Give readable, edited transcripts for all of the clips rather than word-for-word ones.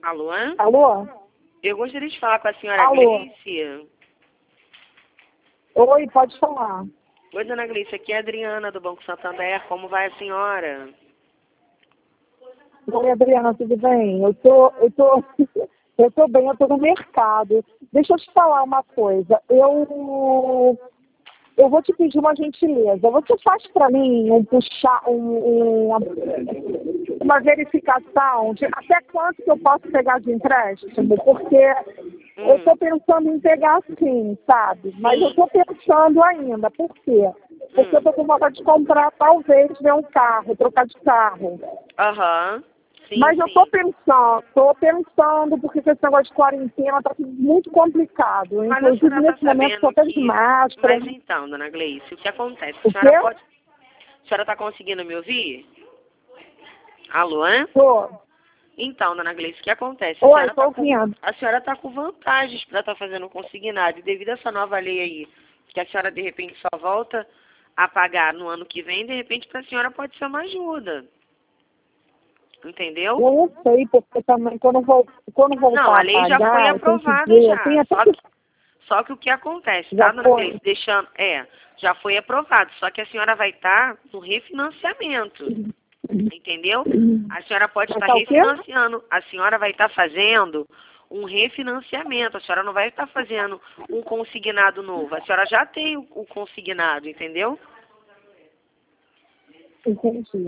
Alô? Alô? Eu gostaria de falar com a senhora Alô? Gleice. Oi, pode falar. Oi, dona Gleice, aqui é a Adriana do Banco Santander. Como vai a senhora? Oi, Adriana, tudo bem? Eu tô bem, eu tô no mercado. Deixa eu te falar uma coisa. Eu vou te pedir uma gentileza. Você faz para mim uma verificação de até quanto que eu posso pegar de empréstimo? Porque eu estou pensando em pegar sim, sabe? Mas eu estou pensando ainda. Por quê? Porque eu estou com vontade de comprar, talvez, ver um carro, trocar de carro. Aham. Sim, Mas eu sim. estou pensando, porque esse negócio de quarentena está muito complicado. Mas a Inclusive, senhora nesse está momento, sabendo estou até de que... máscara. Mas então, dona Gleice, o que acontece? O A senhora quê? pode... A senhora está conseguindo me ouvir? Alô, hein? Tô. Então, dona Gleice, o que acontece? Oi, estou ouvindo. A senhora está com vantagens para estar fazendo consignado. E devido a essa nova lei aí, que a senhora de repente só volta a pagar no ano que vem, de repente para a senhora pode ser uma ajuda. Entendeu? Eu não sei, porque também quando voltar Não, a a lei já foi pagar, eu tenho que aprovada ver, já. Só que o que acontece, já tá, dona foi. Gleice? Já foi aprovado. Só que a senhora vai estar no refinanciamento. Entendeu? A senhora pode estar Tá o quê? refinanciando. A senhora vai estar fazendo um refinanciamento. A senhora não vai estar fazendo um consignado novo. A senhora já tem o consignado, entendeu? Entendi.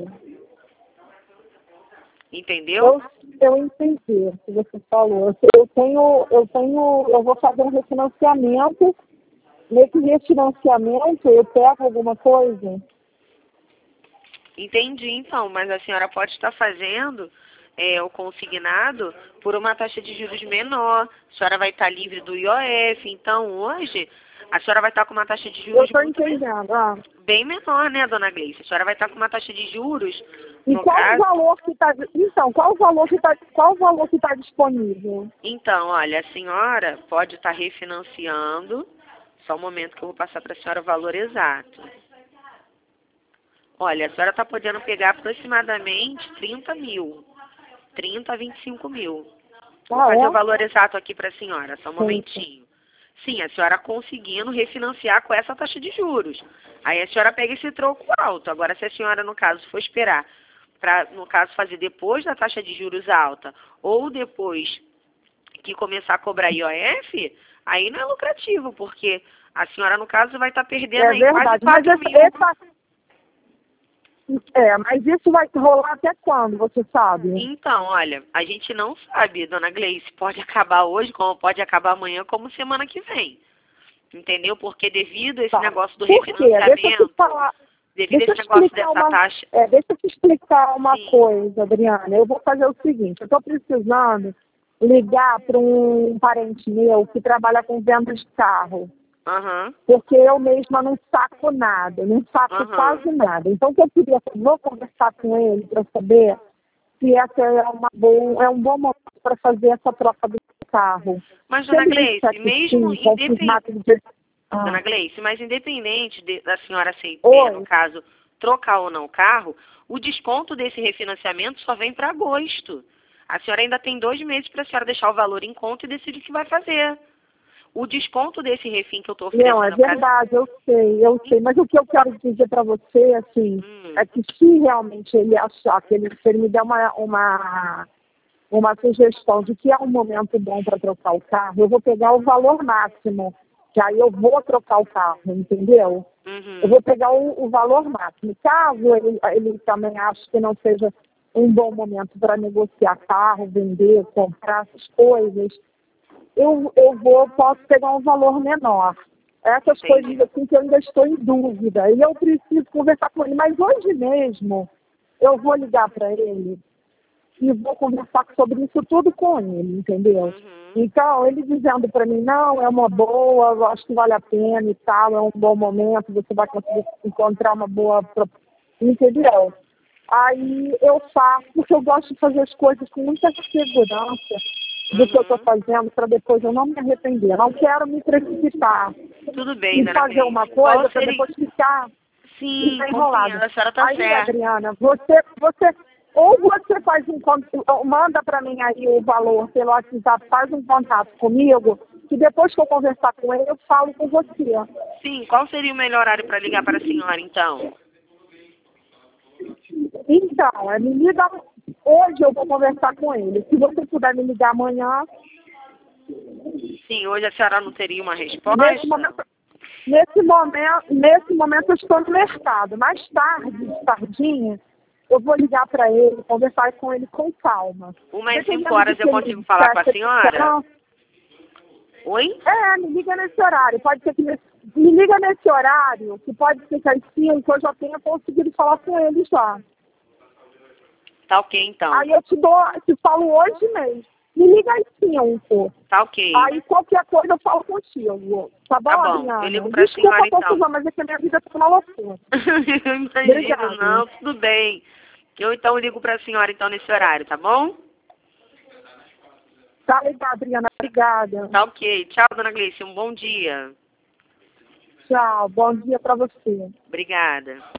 Entendeu? Eu entendi o que você falou. Eu vou fazer um refinanciamento. Nesse refinanciamento, eu pego alguma coisa? Entendi, então. Mas a senhora pode estar fazendo o consignado por uma taxa de juros menor. A senhora vai estar livre do IOF. Então, hoje, a senhora vai estar com uma taxa de Eu juros estou muito entendendo. bem menor, né, dona Gleice? A senhora vai estar com uma taxa de juros, E no qual o caso... valor que está... Então, qual o valor que está disponível? Então, olha, a senhora pode estar refinanciando. Só um momento que eu vou passar para a senhora o valor exato. Olha, a senhora está podendo pegar aproximadamente 30 mil. 30 a 25 mil. Vou fazer o valor exato aqui para a senhora, só um momentinho. Sim, a senhora conseguindo refinanciar com essa taxa de juros. Aí a senhora pega esse troco alto. Agora, se a senhora, no caso, for esperar para, no caso, fazer depois da taxa de juros alta ou depois que começar a cobrar IOF, aí não é lucrativo, porque a senhora, no caso, vai estar perdendo aí quase 4 mil. Mas isso vai rolar até quando, você sabe? Então, olha, a gente não sabe, dona Gleice, pode acabar hoje, como pode acabar amanhã, como semana que vem. Entendeu? Porque devido a esse negócio do refinanciamento, devido a esse negócio dessa taxa... Deixa eu te explicar uma coisa, Adriana. Eu vou fazer o seguinte, eu estou precisando ligar para um parente meu que trabalha com vendas de carro. Porque eu mesma não saco nada, não saco quase nada. Então, o que eu queria, vou conversar com ele para saber se essa é um bom momento para fazer essa troca do carro. Mas, dona Gleice, mesmo independente... Dona Gleice, mas independente da senhora aceitar, no caso, trocar ou não o carro, o desconto desse refinanciamento só vem para agosto. A senhora ainda tem 2 meses para a senhora deixar o valor em conta e decidir o que vai fazer. O desconto desse refim que eu estou oferecendo... Não, é verdade, eu sei. Mas o que eu quero dizer para você, assim, é que se realmente ele achar que se ele me der uma sugestão de que é um momento bom para trocar o carro, eu vou pegar o valor máximo, que aí eu vou trocar o carro, entendeu? Eu vou pegar o valor máximo. Caso ele também ache que não seja um bom momento para negociar carro, vender, comprar essas coisas, posso pegar um valor menor. Essas coisas assim que eu ainda estou em dúvida. E eu preciso conversar com ele. Mas hoje mesmo eu vou ligar para ele e vou conversar sobre isso tudo com ele, entendeu? Então, ele dizendo para mim, não, é uma boa, eu acho que vale a pena e tal, é um bom momento, você vai conseguir encontrar uma boa... Entendeu? Aí eu faço, porque eu gosto de fazer as coisas com muita segurança do que eu estou fazendo, para depois eu não me arrepender. Eu não quero me precipitar. Tudo bem, e fazer uma coisa para depois ficar enrolada. A senhora está certa. ou você faz manda para mim aí o valor pelo WhatsApp, faz um contato comigo, que depois que eu conversar com ele, eu falo com você. Sim, qual seria o melhor horário para ligar para a senhora, então? Então, me liga hoje, eu vou conversar com ele. Se você puder me ligar amanhã. Sim, hoje a senhora não teria uma resposta? Nesse momento eu estou no mercado. Mais tardinha, eu vou ligar para ele, conversar com ele com calma. 1h05 eu consigo falar com a senhora? Oi? Me liga nesse horário. Pode ser que me liga nesse horário, que pode ser que às 5 eu já tenha conseguido falar com ele já. Tá ok, então. Aí eu te falo hoje mesmo. Me liga às 5. Tá ok. Aí qualquer coisa eu falo contigo. Tá bom, Adriana? Eu ligo pra senhora, então. Desculpa a confusão, mas é que a minha vida tá uma loucura. Eu imagino, não, tudo bem. Eu então ligo pra senhora, então, nesse horário, tá bom? Tá legal, Adriana. Obrigada. Tá ok. Tchau, dona Gleice. Um bom dia. Tchau. Bom dia pra você. Obrigada.